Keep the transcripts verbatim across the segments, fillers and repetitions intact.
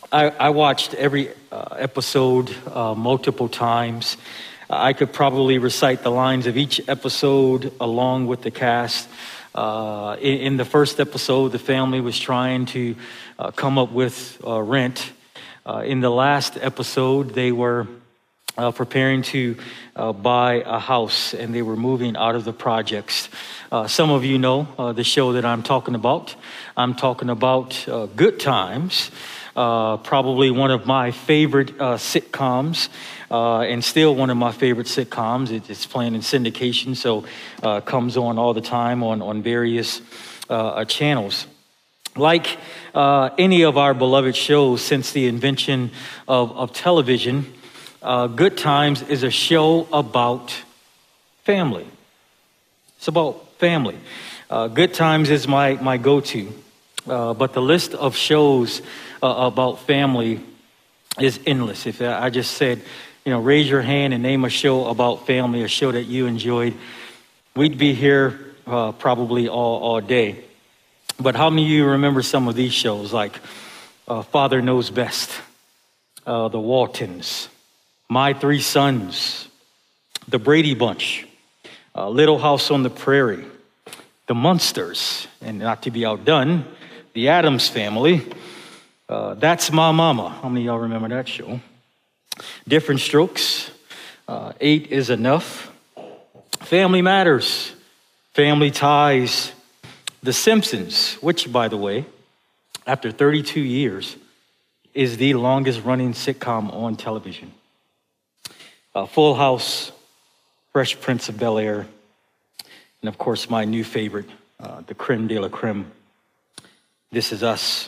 I, I watched every uh, episode uh, multiple times. I could probably recite the lines of each episode along with the cast. Uh, in, in the first episode, the family was trying to uh, come up with uh, rent. Uh, in the last episode, they were uh, preparing to uh, buy a house, and they were moving out of the projects. Uh, some of you know uh, the show that I'm talking about. I'm talking about uh, Good Times. Uh, probably one of my favorite uh, sitcoms, uh, and still one of my favorite sitcoms. It, it's playing in syndication, so uh, comes on all the time on, on various uh, channels. Like uh, any of our beloved shows since the invention of, of television, uh, Good Times is a show about family. It's about family. Uh, Good Times is my, my go-to, uh, but the list of shows Uh, about family is endless. If I just said, you know, raise your hand and name a show about family, a show that you enjoyed, we'd be here uh, probably all, all day. But how many of you remember some of these shows, like uh, Father Knows Best, uh, The Waltons, My Three Sons, The Brady Bunch, uh, Little House on the Prairie, The Munsters, and not to be outdone, The Addams Family. Uh, That's My Mama. How many of y'all remember that show? Different Strokes. Uh, Eight is Enough. Family Matters. Family Ties. The Simpsons, which, by the way, after thirty-two years, is the longest running sitcom on television. Uh, Full House. Fresh Prince of Bel-Air. And, of course, my new favorite, uh, the creme de la creme. This Is Us.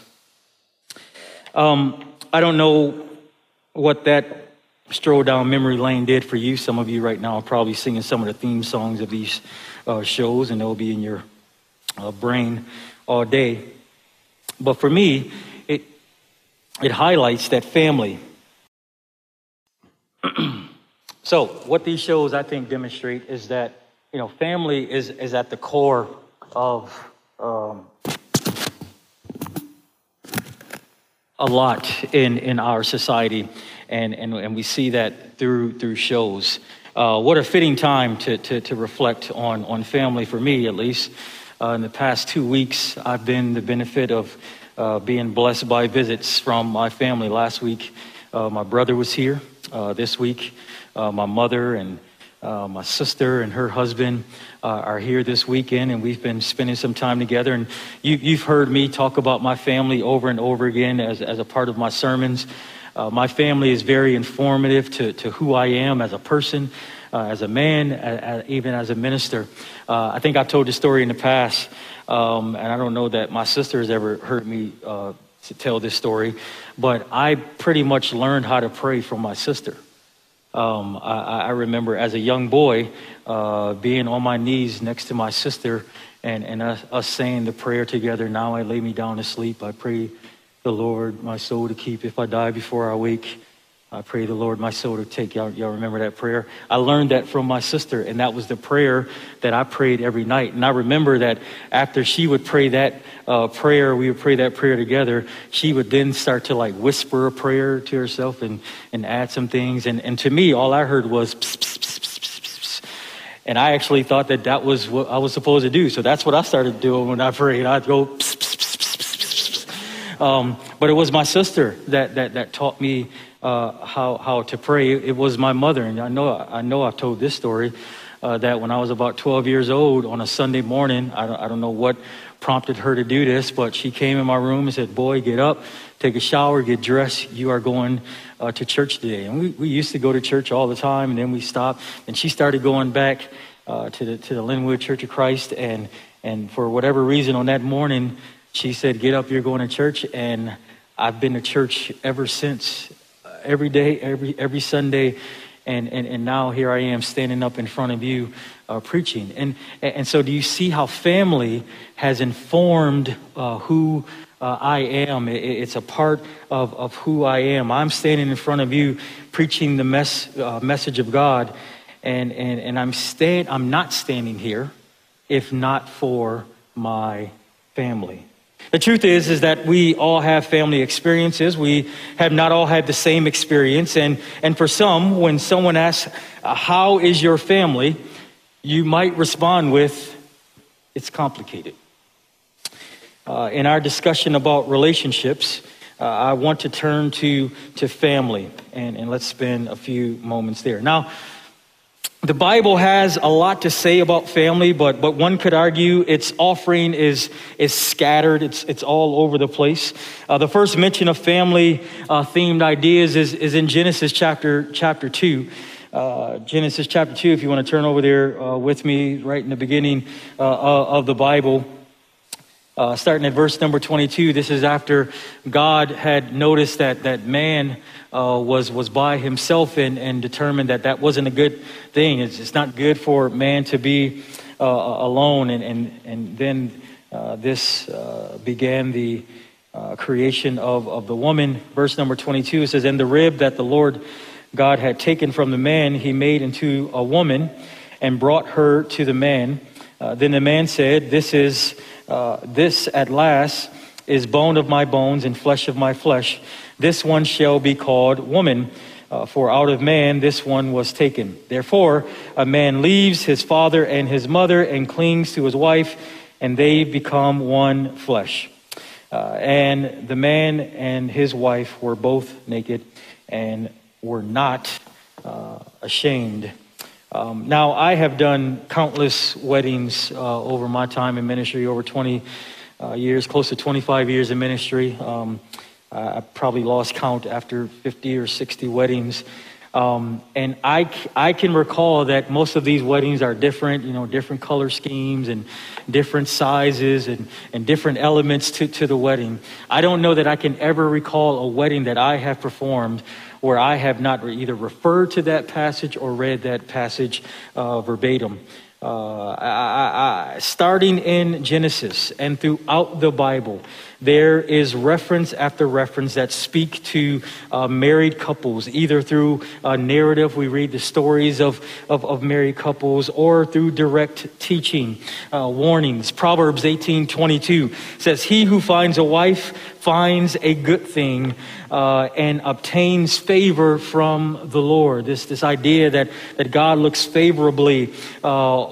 Um, I don't know what that stroll down memory lane did for you. Some of you right now are probably singing some of the theme songs of these uh, shows, and they'll be in your uh, brain all day. But for me, it it highlights that family. So what these shows, I think, demonstrate is that, you know, family is, is at the core of um, a lot in, in our society, and, and, and we see that through through shows. Uh, what a fitting time to, to, to reflect on, on family, for me at least. Uh, in the past two weeks, I've been the benefit of uh, being blessed by visits from my family. Last week, uh, my brother was here. Uh, this week, uh, my mother and uh, my sister and her husband Uh, are here this weekend, and we've been spending some time together. And you, you've heard me talk about my family over and over again as, as a part of my sermons. Uh, my family is very informative to, to who I am as a person, uh, as a man, a, a, even as a minister. Uh, I think I've told this story in the past, um, and I don't know that my sister has ever heard me uh, to tell this story, but I pretty much learned how to pray from my sister. Um, I, I remember as a young boy uh, being on my knees next to my sister and, and us, us saying the prayer together. Now I lay me down to sleep. I pray the Lord my soul to keep if I die before I wake. I pray the Lord my soul to take. Y'all, y'all remember that prayer? I learned that from my sister, and that was the prayer that I prayed every night. And I remember that after she would pray that uh, prayer, we would pray that prayer together, she would then start to like whisper a prayer to herself and, and add some things. And, and to me, all I heard was pss, pss, pss, pss, pss, pss. And I actually thought that that was what I was supposed to do. So that's what I started doing when I prayed. I'd go pss, pss, pss, pss, pss, pss, pss. Um, but it was my sister that, that, that taught me Uh, how how to pray. It was my mother, and I know I know I've told this story uh, that when I was about twelve years old on a Sunday morning, I don't, I don't know what prompted her to do this, but she came in my room and said, "Boy, get up, take a shower, get dressed. You are going uh, to church today." And we, we used to go to church all the time, and then we stopped. And she started going back uh, to the to the Linwood Church of Christ, and and for whatever reason on that morning, she said, "Get up, you're going to church." And I've been to church ever since. Every day, every every Sunday, and, and, and now here I am standing up in front of you uh, preaching. And and so do you see how family has informed uh, who uh, I am? It, it's a part of, of who I am. I'm standing in front of you preaching the mess, uh, message of God, and, and, and I'm, stand, I'm not standing here if not for my family. The truth is, is that we all have family experiences. We have not all had the same experience. And, and for some, when someone asks, uh, how is your family? You might respond with, it's complicated. Uh, in our discussion about relationships, uh, I want to turn to, to family. And, and let's spend a few moments there. Now, the Bible has a lot to say about family, but but one could argue its offering is is scattered. It's it's all over the place. Uh, the first mention of family uh, themed ideas is is in Genesis chapter chapter two. Uh, Genesis chapter two. If you want to turn over there uh, with me, right in the beginning uh, of the Bible. Uh, starting at verse number twenty-two, this is after God had noticed that that man uh, was was by himself and, and determined that that wasn't a good thing. It's, it's not good for man to be uh, alone. And and and then uh, this uh, began the uh, creation of of the woman. Verse number twenty-two, it says, "And the rib that the Lord God had taken from the man, he made into a woman, and brought her to the man. Uh, then the man said, This is." Uh, this at last is bone of my bones and flesh of my flesh. This one shall be called woman, uh, for out of man this one was taken. Therefore, a man leaves his father and his mother and clings to his wife, and they become one flesh. Uh, and the man and his wife were both naked and were not uh, ashamed. Um, now, I have done countless weddings uh, over my time in ministry, over twenty uh, years, close to twenty-five years in ministry. Um, I probably lost count after fifty or sixty weddings. Um, and I, I can recall that most of these weddings are different, you know, different color schemes and different sizes and, and different elements to, to the wedding. I don't know that I can ever recall a wedding that I have performed where I have not either referred to that passage or read that passage uh, verbatim. Uh, I, I, I, starting in Genesis and throughout the Bible, there is reference after reference that speak to uh, married couples, either through a narrative, we read the stories of, of, of married couples, or through direct teaching, uh, warnings. Proverbs eighteen twenty-two says, "He who finds a wife finds a good thing uh, and obtains favor from the Lord." This this idea that, that God looks favorably uh,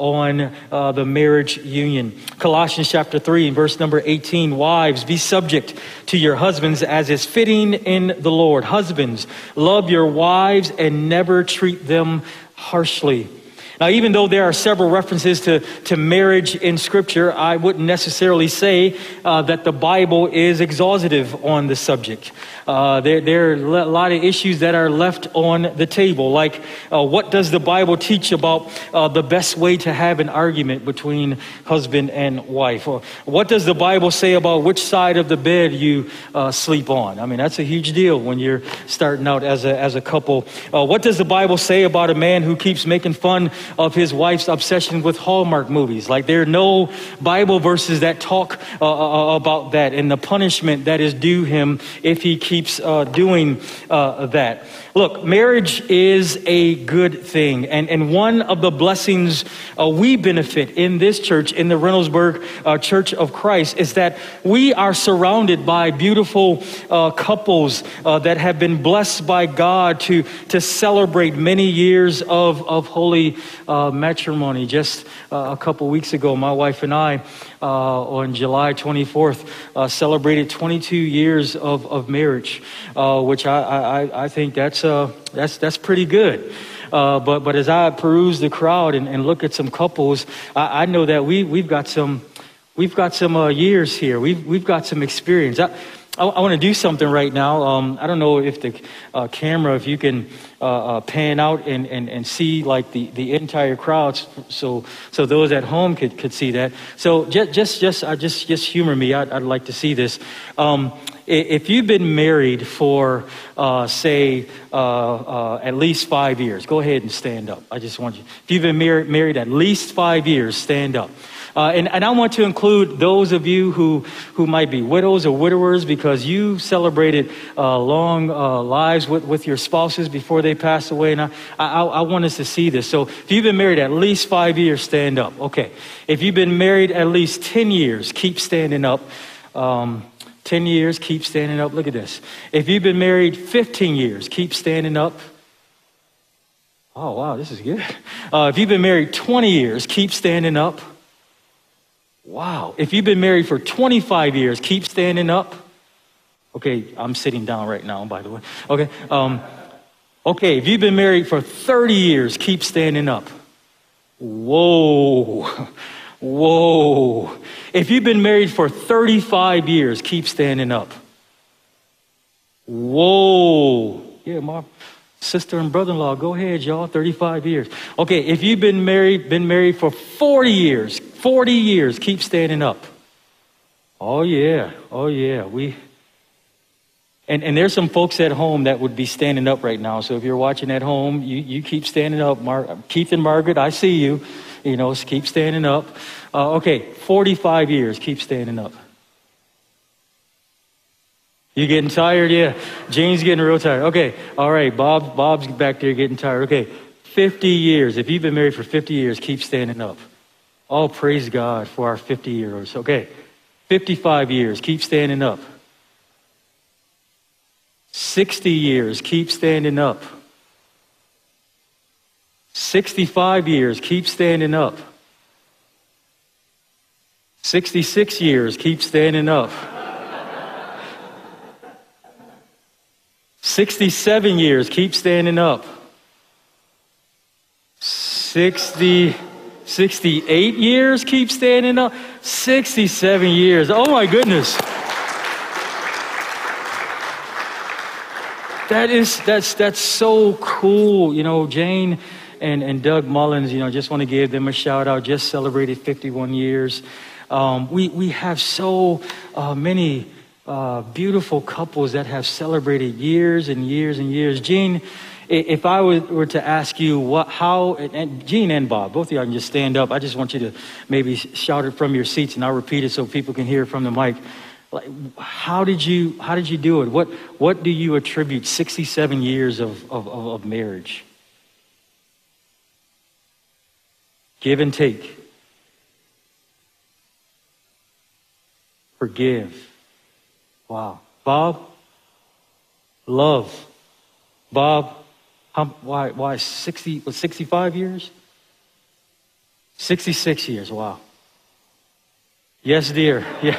on uh, the marriage union. Colossians chapter three, verse number eighteen, "Wives, be subject to your husbands as is fitting in the Lord. Husbands, love your wives and never treat them harshly." Now, even though there are several references to, to marriage in Scripture, I wouldn't necessarily say uh, that the Bible is exhaustive on the subject. Uh, there, there are a lot of issues that are left on the table, like uh, what does the Bible teach about uh, the best way to have an argument between husband and wife? Or what does the Bible say about which side of the bed you uh, sleep on? I mean, that's a huge deal when you're starting out as a, as a couple. Uh, what does the Bible say about a man who keeps making fun of his wife's obsession with Hallmark movies? Like, there are no Bible verses that talk uh, about that and the punishment that is due him if he keeps uh, doing uh, that. Look, marriage is a good thing. And, and one of the blessings uh, we benefit in this church, in the Reynoldsburg uh, Church of Christ, is that we are surrounded by beautiful uh, couples uh, that have been blessed by God to, to celebrate many years of, of holy uh, matrimony. Just uh, a couple weeks ago, my wife and I, uh, on July twenty-fourth, uh, celebrated twenty-two years of, of marriage, uh, which I, I, I think that's Uh, that's that's pretty good. Uh, but but as I peruse the crowd and, and look at some couples, I, I know that we we've got some we've got some uh, years here. We've we've got some experience. I I, I want to do something right now. Um, I don't know if the uh, camera, if you can uh, uh, pan out and, and, and see like the, the entire crowd, so so those at home could, could see that. So just just just uh, just just humor me. I'd, I'd like to see this. Um, If you've been married for, uh, say, uh, uh, at least five years, go ahead and stand up. I just want you. If you've been married, married at least five years, stand up. Uh, and, and I want to include those of you who, who might be widows or widowers because you celebrated uh, long uh, lives with, with your spouses before they passed away. And I, I, I want us to see this. So if you've been married at least five years, stand up. Okay. If you've been married at least ten years, keep standing up. Um, ten years, keep standing up. Look at this. If you've been married fifteen years, keep standing up. Oh, wow, this is good. Uh, if you've been married twenty years, keep standing up. Wow. If you've been married for twenty-five years, keep standing up. Okay, I'm sitting down right now, by the way. Okay. Um, okay, if you've been married for thirty years, keep standing up. Whoa. Whoa. If you've been married for thirty-five years, keep standing up. Whoa. Yeah, my sister and brother-in-law, go ahead, y'all, thirty-five years. Okay, if you've been married, been married for forty years, forty years, keep standing up. Oh yeah, oh yeah, we, and, and there's some folks at home that would be standing up right now, so if you're watching at home, you, you keep standing up. Mar- Keith and Margaret, I see you, you know, keep standing up. Uh, okay, forty-five years, keep standing up. You getting tired? Yeah. Jane's getting real tired. Okay. All right. Bob, Bob's back there getting tired. Okay. fifty years. If you've been married for fifty years, keep standing up. Oh, praise God for our fifty years. Okay. fifty-five years. Keep standing up. sixty years. Keep standing up. sixty-five years. Keep standing up. sixty-six years. Keep standing up. sixty-seven years, keep standing up. sixty, sixty-eight years, keep standing up. sixty-seven years, oh my goodness. That is, that's, that's so cool. You know, Jane and, and Doug Mullins, you know, just want to give them a shout out, just celebrated fifty-one years. Um, we, we have so uh, many Uh, beautiful couples that have celebrated years and years and years. Gene, if I were to ask you what, how, and Gene and Bob, both of y'all can just stand up. I just want you to maybe shout it from your seats, and I'll repeat it so people can hear it from the mic. Like, how did you, how did you do it? What, what do you attribute sixty-seven years of, of, of marriage? Give and take. Forgive. Wow. Bob? Love. Bob, how, why, why sixty, was sixty-five years? sixty-six years, wow. Yes, dear. Yeah.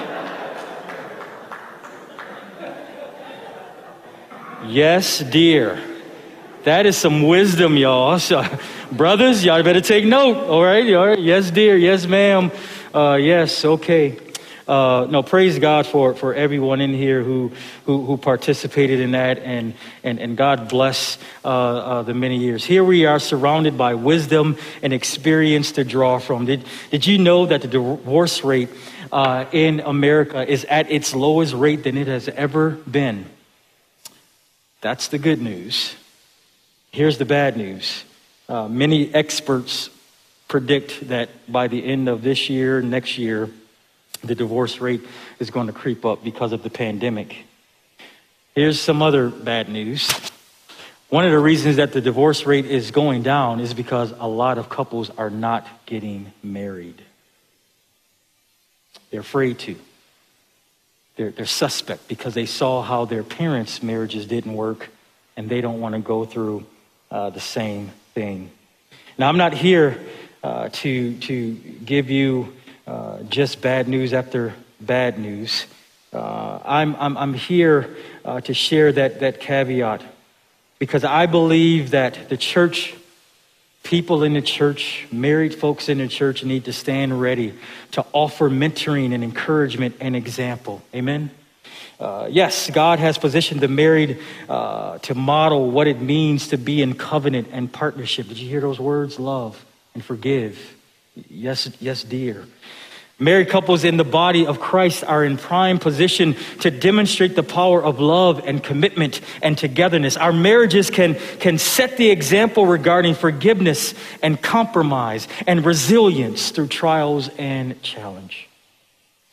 Yes, dear. That is some wisdom, y'all. So, brothers, y'all better take note, all right? All right. Yes, dear. Yes, ma'am. Uh, yes, okay. Uh, no, praise God for, for everyone in here who, who who participated in that, and and and God bless uh, uh, the many years. Here we are, surrounded by wisdom and experience to draw from. Did did you know that the divorce rate uh, in America is at its lowest rate than it has ever been? That's the good news. Here's the bad news. Uh, many experts predict that by the end of this year, next year, the divorce rate is going to creep up because of the pandemic. Here's some other bad news. One of the reasons that the divorce rate is going down is because a lot of couples are not getting married. They're afraid to. They're, they're suspect because they saw how their parents' marriages didn't work, and they don't want to go through uh, the same thing. Now, I'm not here uh, to to give you Uh, just bad news after bad news. Uh, I'm, I'm, I'm here uh, to share that, that caveat because I believe that the church, people in the church, married folks in the church need to stand ready to offer mentoring and encouragement and example. Amen? Uh, yes, God has positioned the married uh, to model what it means to be in covenant and partnership. Did you hear those words? Love and forgive. Yes, yes, dear. Married couples in the body of Christ are in prime position to demonstrate the power of love and commitment and togetherness. Our marriages can, can set the example regarding forgiveness and compromise and resilience through trials and challenge.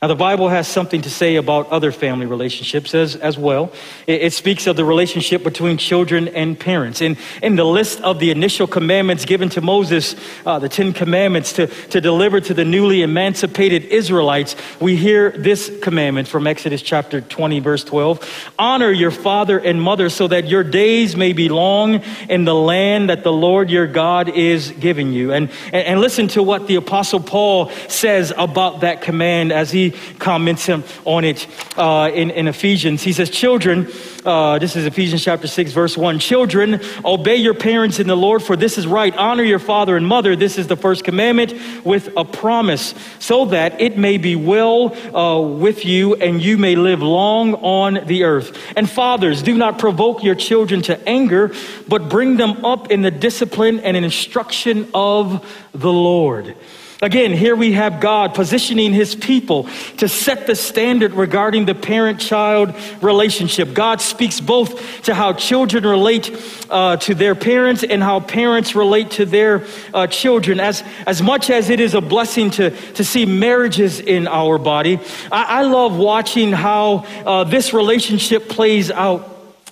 Now, the Bible has something to say about other family relationships as, as well. It, it speaks of the relationship between children and parents. In, in the list of the initial commandments given to Moses, uh, the Ten Commandments to, to deliver to the newly emancipated Israelites, we hear this commandment from Exodus chapter twenty, verse twelve. Honor your father and mother so that your days may be long in the land that the Lord your God is giving you. And, and, and listen to what the Apostle Paul says about that command as he comments on it uh, in, in Ephesians. He says, children, uh, this is Ephesians chapter six, verse one. Children, obey your parents in the Lord, for this is right. Honor your father and mother. This is the first commandment with a promise, so that it may be well uh, with you and you may live long on the earth. And fathers, do not provoke your children to anger, but bring them up in the discipline and instruction of the Lord. Again, here we have God positioning his people to set the standard regarding the parent-child relationship. God speaks both to how children relate uh, to their parents and how parents relate to their uh, children. As, as much as it is a blessing to, to see marriages in our body, I, I love watching how uh, this relationship plays out.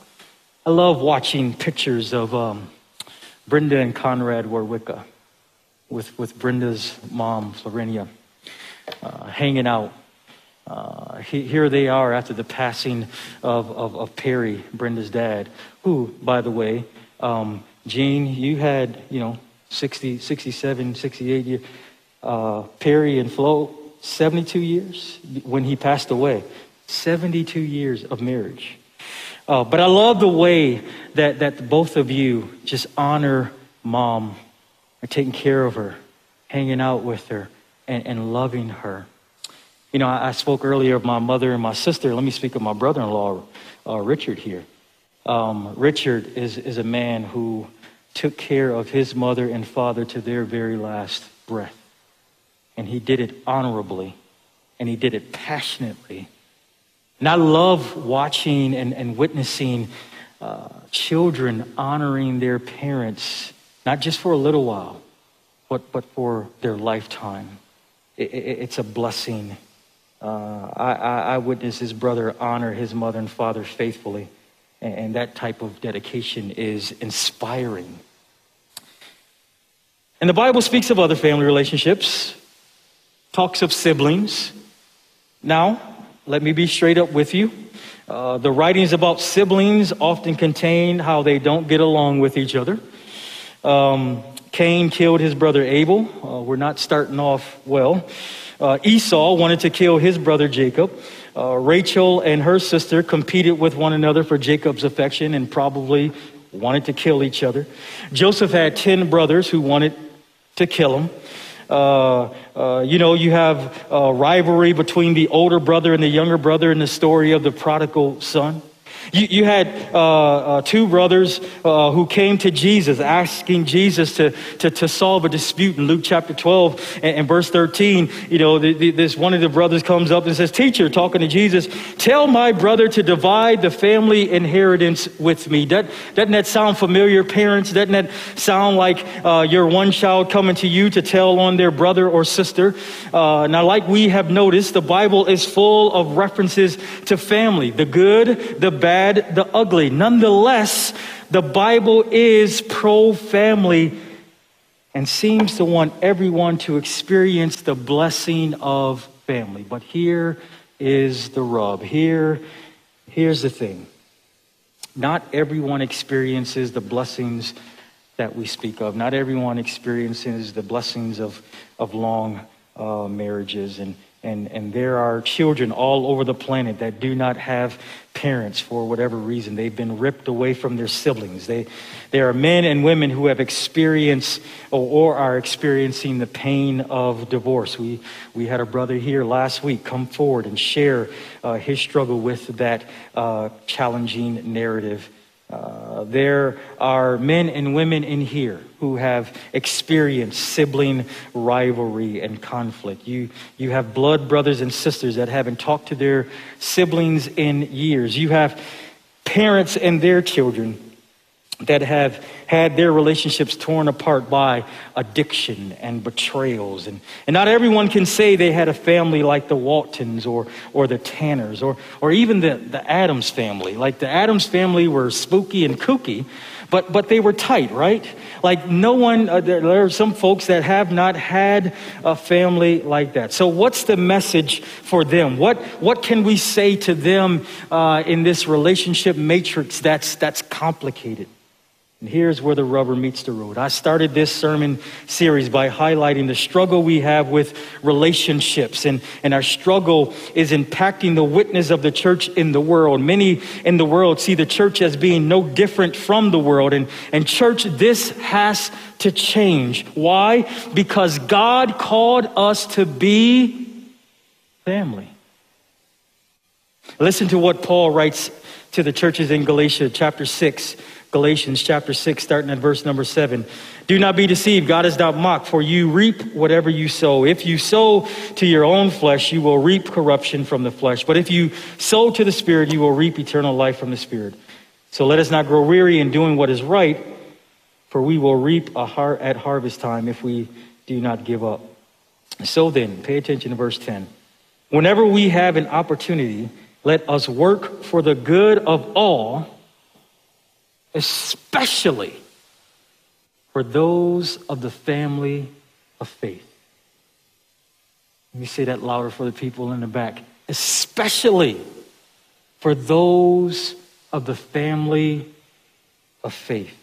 I love watching pictures of um, Brenda and Conrad Warwicka. With, with Brenda's mom, Florinia, uh, hanging out. Uh, he, here they are after the passing of, of, of Perry, Brenda's dad, who, by the way, um, Gene, you had, you know, sixty, sixty-seven, sixty-eight years. Uh, Perry and Flo, seventy-two years when he passed away. seventy-two years of marriage. Uh, but I love the way that, that both of you just honor mom, are taking care of her, hanging out with her, and, and loving her. You know, I, I spoke earlier of my mother and my sister. Let me speak of my brother-in-law, uh, Richard here. Um, Richard is, is a man who took care of his mother and father to their very last breath. And he did it honorably, and he did it passionately. And I love watching and, and witnessing uh, children honoring their parents, not just for a little while, but, but for their lifetime. It, it, it's a blessing. Uh, I, I, I witnessed his brother honor his mother and father faithfully, and, and that type of dedication is inspiring. And the Bible speaks of other family relationships, talks of siblings. Now, let me be straight up with you. Uh, the writings about siblings often contain how they don't get along with each other. Um, Cain killed his brother Abel. Uh, we're not starting off well. Uh, Esau wanted to kill his brother Jacob. Uh, Rachel and her sister competed with one another for Jacob's affection and probably wanted to kill each other. Joseph had ten brothers who wanted to kill him. Uh, uh, you know, you have uh, rivalry between the older brother and the younger brother in the story of the prodigal son. You, you had uh, uh, two brothers uh, who came to Jesus, asking Jesus to, to, to solve a dispute in Luke chapter twelve and, and verse thirteen. You know, the, the, this one of the brothers comes up and says, "Teacher," talking to Jesus, "tell my brother to divide the family inheritance with me." That, doesn't that sound familiar, parents? Doesn't that sound like uh, your one child coming to you to tell on their brother or sister? Uh, now, like we have noticed, the Bible is full of references to family, the good, the bad, the ugly. Nonetheless, the Bible is pro-family and seems to want everyone to experience the blessing of family. But here is the rub. Here, here's the thing. Not everyone experiences the blessings that we speak of. Not everyone experiences the blessings of, of long uh, marriages. And And, and there are children all over the planet that do not have parents for whatever reason. They've been ripped away from their siblings. They, there are men and women who have experienced or, or are experiencing the pain of divorce. We, we had a brother here last week come forward and share uh, his struggle with that uh, challenging narrative. Uh, there are men and women in here who have experienced sibling rivalry and conflict. You, you have blood brothers and sisters that haven't talked to their siblings in years. You have parents and their children that have had their relationships torn apart by addiction and betrayals. And, and not everyone can say they had a family like the Waltons or or the Tanners or or even the, the Adams family. Like the Adams family were spooky and kooky, but but they were tight, right? Like no one, uh, there, there are some folks that have not had a family like that. So what's the message for them? What what can we say to them uh, in this relationship matrix that's that's complicated? And here's where the rubber meets the road. I started this sermon series by highlighting the struggle we have with relationships. And, and our struggle is impacting the witness of the church in the world. Many in the world see the church as being no different from the world. And, and church, this has to change. Why? Because God called us to be family. Listen to what Paul writes to the churches in Galatia chapter six. Galatians chapter six, starting at verse number seven. Do not be deceived. God is not mocked, for you reap whatever you sow. If you sow to your own flesh, you will reap corruption from the flesh. But if you sow to the Spirit, you will reap eternal life from the Spirit. So let us not grow weary in doing what is right, for we will reap a har- at harvest time if we do not give up. So then, pay attention to verse ten. Whenever we have an opportunity, let us work for the good of all, especially for those of the family of faith. Let me say that louder for the people in the back. Especially for those of the family of faith.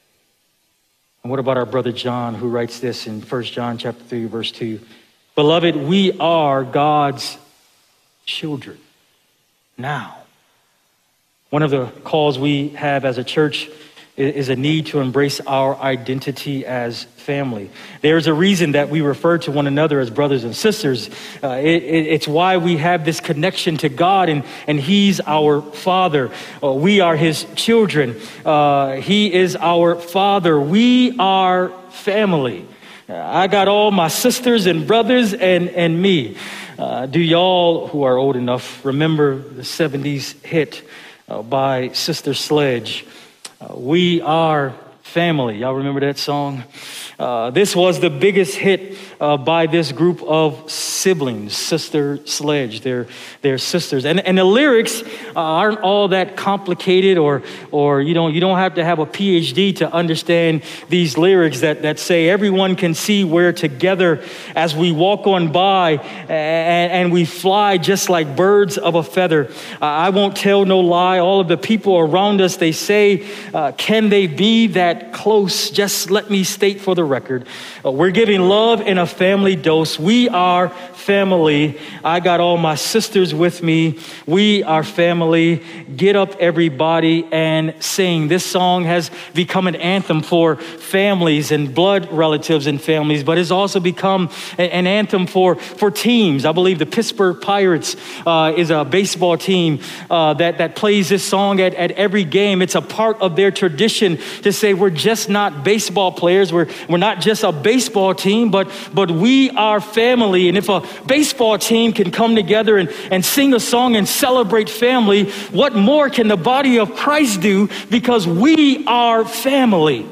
And what about our brother John, who writes this in First John chapter three, verse two? Beloved, we are God's children now. One of the calls we have as a church is a need to embrace our identity as family. There's a reason that we refer to one another as brothers and sisters. Uh, it, it, it's why we have this connection to God, and, and He's our Father. Uh, we are His children. Uh, he is our Father. We are family. I got all my sisters and brothers and, and me. Uh, do y'all who are old enough remember the seventies hit Uh, by Sister Sledge? Uh, we are family. Y'all remember that song? Uh, this was the biggest hit uh, by this group of siblings, Sister Sledge. They're, they're sisters. And, and the lyrics uh, aren't all that complicated, or, or you don't, you don't have to have a P H D to understand these lyrics that, that say everyone can see we're together as we walk on by and, and we fly just like birds of a feather. Uh, I won't tell no lie. All of the people around us, they say, uh, can they be that close? Just let me state for the record, uh, we're giving love in a family dose. We are family. I got all my sisters with me. We are family. Get up, everybody, and sing. This song has become an anthem for families and blood relatives and families, but it's also become a, an anthem for, for teams. I believe the Pittsburgh Pirates uh, is a baseball team uh, that, that plays this song at, at every game. It's a part of their tradition to say we're just not baseball players. We're, we're not just a baseball team, but, but we are family. And if a baseball team can come together and, and sing a song and celebrate family, what more can the body of Christ do? Because we are family.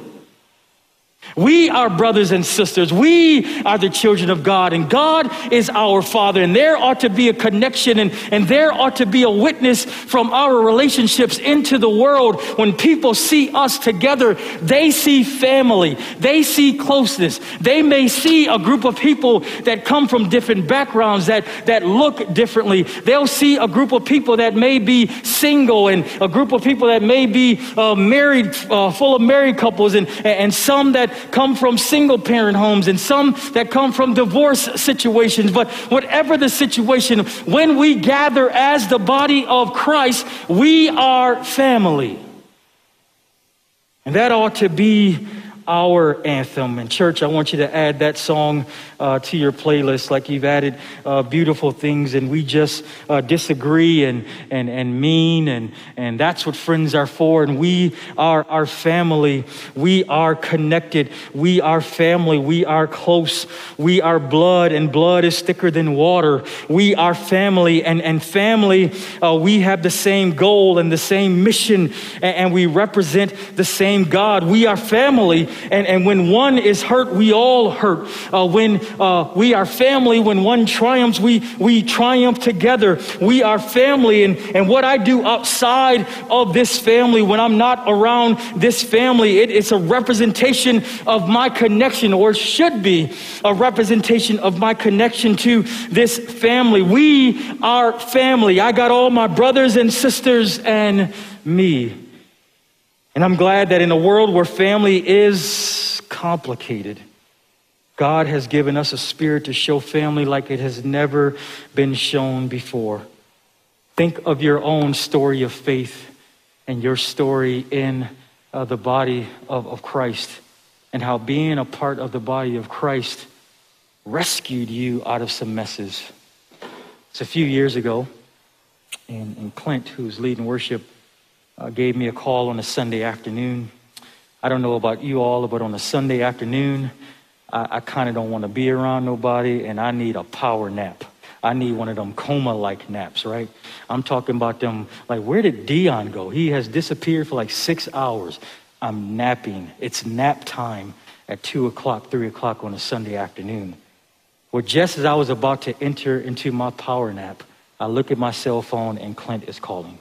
We are brothers and sisters. We are the children of God, and God is our Father. And there ought to be a connection, and, and there ought to be a witness from our relationships into the world. When people see us together, they see family. They see closeness. They may see a group of people that come from different backgrounds, that, that look differently. They'll see a group of people that may be single, and a group of people that may be uh, married, uh, full of married couples, and, and some that come from single parent homes, and some that come from divorce situations. But whatever the situation, when we gather as the body of Christ, we are family. And that ought to be our anthem. And church, I want you to add that song uh, to your playlist like you've added uh, beautiful things. And we just uh, disagree and, and, and mean. And, and that's what friends are for. And we are our family. We are connected. We are family. We are close. We are blood, and blood is thicker than water. We are family, and, and family, uh, we have the same goal and the same mission, and, and we represent the same God. We are family, and, and when one is hurt, we all hurt. Uh, when uh, we are family, when one triumphs, we, we triumph together. We are family, and, and what I do outside of this family, when I'm not around this family, it, it's a representation of my connection, or should be a representation of my connection to this family. We are family. I got all my brothers and sisters and me. And I'm glad that in a world where family is complicated, God has given us a spirit to show family like it has never been shown before. Think of your own story of faith and your story in uh, the body of, of Christ, and how being a part of the body of Christ rescued you out of some messes. It's a few years ago, and, and Clint, who's leading worship, uh, gave me a call on a Sunday afternoon. I don't know about you all, but on a Sunday afternoon, I, I kind of don't want to be around nobody, and I need a power nap. I need one of them coma-like naps, right? I'm talking about them, like, where did Dion go? He has disappeared for like six hours. I'm napping. It's nap time at two o'clock, three o'clock on a Sunday afternoon. Well, just as I was about to enter into my power nap, I look at my cell phone and Clint is calling.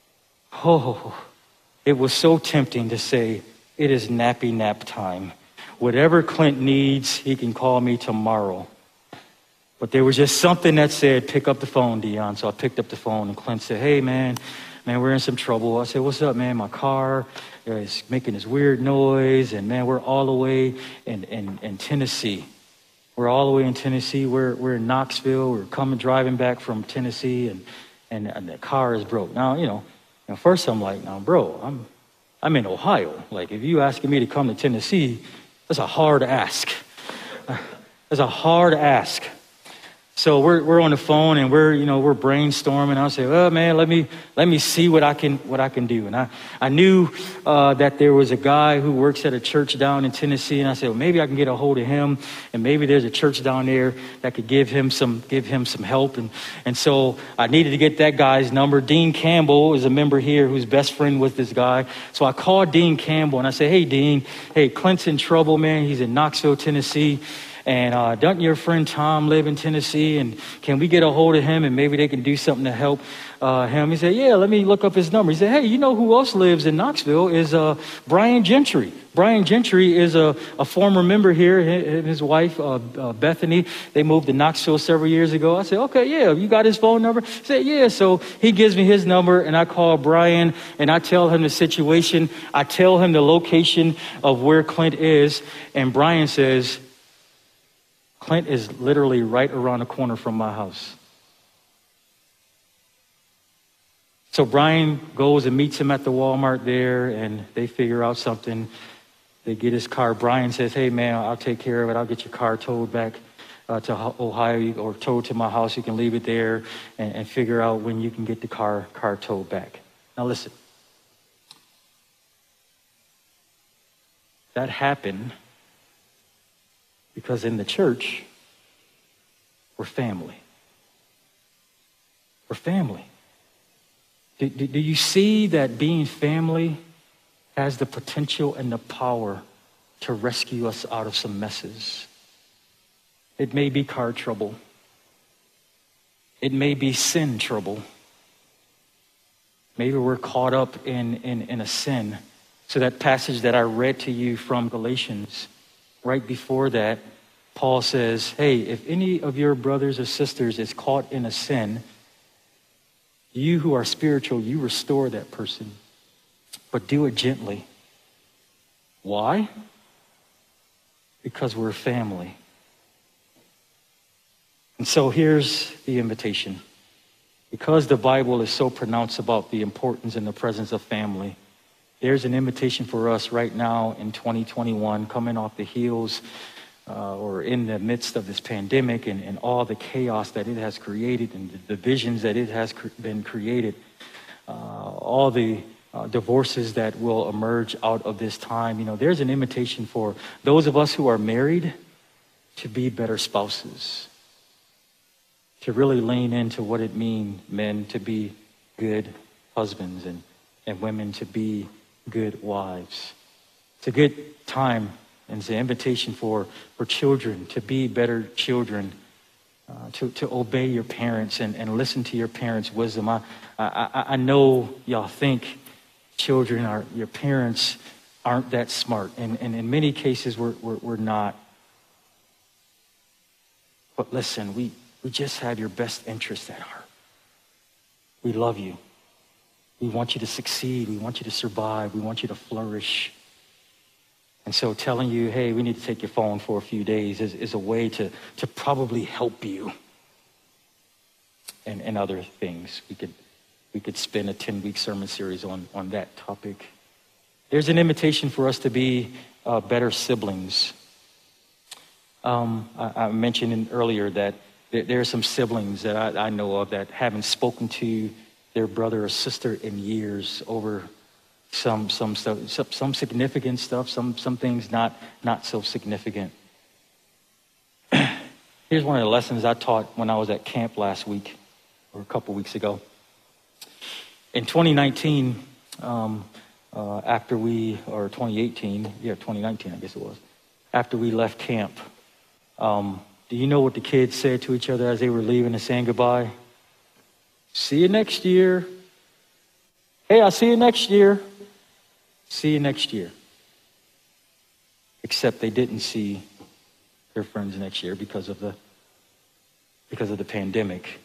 Oh, it was so tempting to say, it is nappy nap time. Whatever Clint needs, he can call me tomorrow. But there was just something that said, pick up the phone, Dion. So I picked up the phone, and Clint said, hey, man, man, we're in some trouble. I said, what's up, man? My car is making this weird noise, and man, we're all the way in, in, in Tennessee. We're all the way in Tennessee. We're we're in Knoxville. We're coming driving back from Tennessee, and, and and the car is broke. Now, you know, at first I'm like, now, bro, I'm I'm in Ohio. Like, if you asking me to come to Tennessee, that's a hard ask. That's a hard ask. So we're we're on the phone, and we're you know we're brainstorming. I say, well, man, let me let me see what I can what I can do. And I I knew uh, that there was a guy who works at a church down in Tennessee, and I said, well, maybe I can get a hold of him, and maybe there's a church down there that could give him some give him some help. And and so I needed to get that guy's number. Dean Campbell is a member here who's best friend with this guy. So I called Dean Campbell, and I said, hey, Dean, hey, Clint's in trouble, man. He's in Knoxville, Tennessee. And uh, doesn't your friend Tom live in Tennessee? And can we get a hold of him, and maybe they can do something to help uh, him? He said, yeah, let me look up his number. He said, hey, you know who else lives in Knoxville is uh, Brian Gentry. Brian Gentry is a, a former member here, and his wife, uh, uh, Bethany. They moved to Knoxville several years ago. I said, okay, yeah, you got his phone number? He said, yeah. So he gives me his number, and I call Brian, and I tell him the situation. I tell him the location of where Clint is, and Brian says, Clint is literally right around the corner from my house. So Brian goes and meets him at the Walmart there, and they figure out something. They get his car. Brian says, hey, man, I'll take care of it. I'll get your car towed back uh, to Ohio, or towed to my house. You can leave it there and, and figure out when you can get the car, car towed back. Now listen. That happened because in the church, we're family. We're family. Do, do, do you see that being family has the potential and the power to rescue us out of some messes? It may be car trouble. It may be sin trouble. Maybe we're caught up in, in, in a sin. So that passage that I read to you from Galatians, right before that, Paul says, hey, if any of your brothers or sisters is caught in a sin, you who are spiritual, you restore that person, but do it gently. Why? Because we're family. And so here's the invitation. Because the Bible is so pronounced about the importance and the presence of family, There's an invitation for us right now in twenty twenty-one, coming off the heels uh, or in the midst of this pandemic and, and all the chaos that it has created and the divisions that it has cr- been created, uh, all the uh, divorces that will emerge out of this time. You know, there's an invitation for those of us who are married to be better spouses, to really lean into what it means, men, to be good husbands and, and women to be good wives. It's a good time and it's an invitation for, for children to be better children, uh, to, to obey your parents and, and listen to your parents' wisdom. I, I, I know y'all think children are, your parents aren't that smart. And, and in many cases, we're, we're, we're not. But listen, we, we just have your best interest at heart. We love you. We want you to succeed. We want you to survive. We want you to flourish. And so telling you, hey, we need to take your phone for a few days is, is a way to, to probably help you. And, and other things. We could we could spend a ten-week sermon series on, on that topic. There's an invitation for us to be uh, better siblings. Um, I, I mentioned earlier that there, there are some siblings that I, I know of that haven't spoken to their brother or sister in years over some some stuff, some, some significant stuff, some some things not not so significant. Here's one of the lessons I taught when I was at camp last week, or a couple weeks ago. In twenty nineteen, um, uh, after we, or twenty eighteen, yeah, twenty nineteen, I guess it was, after we left camp, um, do you know what the kids said to each other as they were leaving and saying goodbye? See you next year. Hey, I'll see you next year. See you next year. Except they didn't see their friends next year because of the because of the pandemic.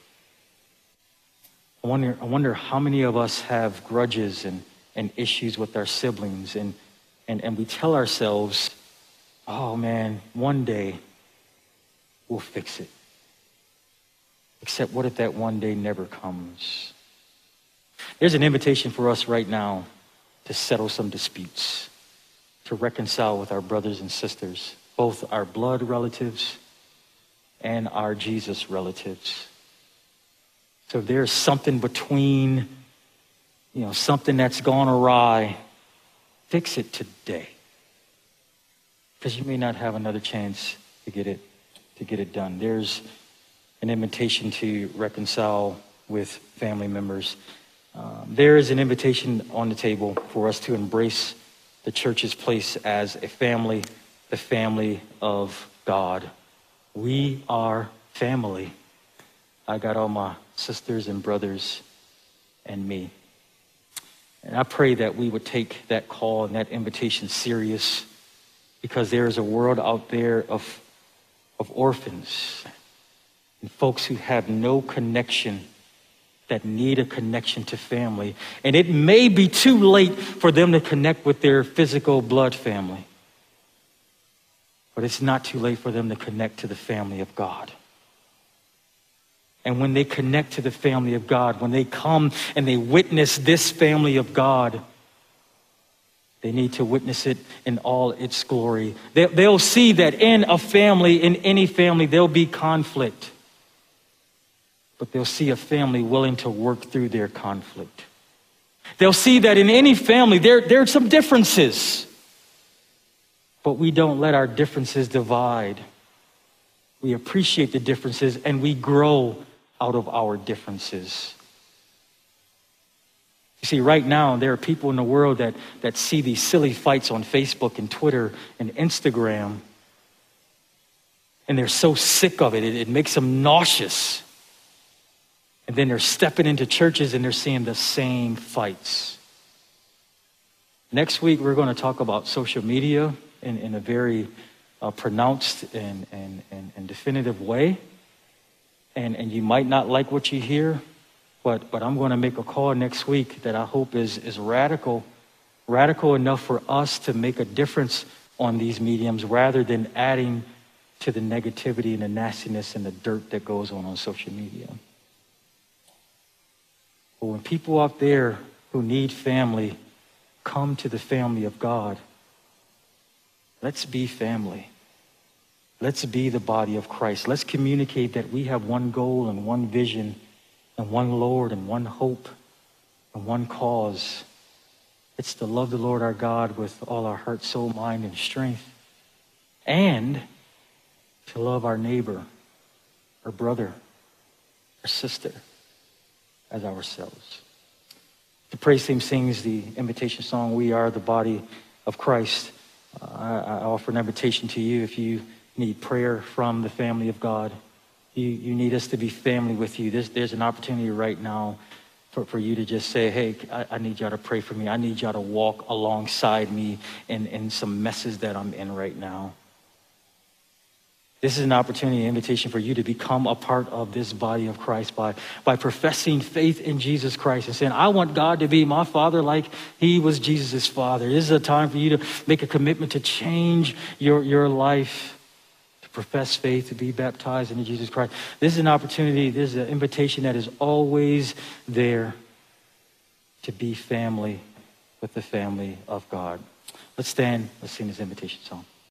I wonder I wonder how many of us have grudges and, and issues with our siblings and, and, and we tell ourselves, oh man, one day we'll fix it. Except what if that one day never comes? There's an invitation for us right now to settle some disputes, to reconcile with our brothers and sisters, both our blood relatives and our Jesus relatives. So if there's something between, you know, something that's gone awry, fix it today. Because you may not have another chance to get it to get it done. There's an invitation to reconcile with family members. Um, there is an invitation on the table for us to embrace the church's place as a family, the family of God. We are family. I got all my sisters and brothers and me. And I pray that we would take that call and that invitation serious, because there is a world out there of, of orphans and folks who have no connection, that need a connection to family. And it may be too late for them to connect with their physical blood family. But it's not too late for them to connect to the family of God. And when they connect to the family of God, when they come and they witness this family of God, they need to witness it in all its glory. They, they'll see that in a family, in any family, there'll be conflict. But they'll see a family willing to work through their conflict. They'll see that in any family, there, there are some differences. But we don't let our differences divide. We appreciate the differences and we grow out of our differences. You see, right now, there are people in the world that, that see these silly fights on Facebook and Twitter and Instagram. And they're so sick of it, it, it makes them nauseous. And then they're stepping into churches and they're seeing the same fights. Next week, we're going to talk about social media in, in a very uh, pronounced and, and, and, and definitive way. And, and you might not like what you hear, but, but I'm going to make a call next week that I hope is, is radical, radical enough for us to make a difference on these mediums rather than adding to the negativity and the nastiness and the dirt that goes on on social media. But when people out there who need family come to the family of God. Let's be family. Let's be the body of Christ. Let's communicate that we have one goal and one vision and one Lord and one hope and one cause. It's to love the Lord our God with all our heart, soul, mind, and strength, and to love our neighbor, our brother, our sister as ourselves. The praise team sings the invitation song, "We Are the Body of Christ." Uh, I, I offer an invitation to you if you need prayer from the family of God. You, you need us to be family with you. There's, there's an opportunity right now for, for you to just say, hey, I, I need y'all to pray for me. I need y'all to walk alongside me in, in some messes that I'm in right now. This is an opportunity, an invitation for you to become a part of this body of Christ by, by professing faith in Jesus Christ and saying, I want God to be my father like he was Jesus' father. This is a time for you to make a commitment to change your, your life, to profess faith, to be baptized into Jesus Christ. This is an opportunity, this is an invitation that is always there to be family with the family of God. Let's stand, let's sing this invitation song.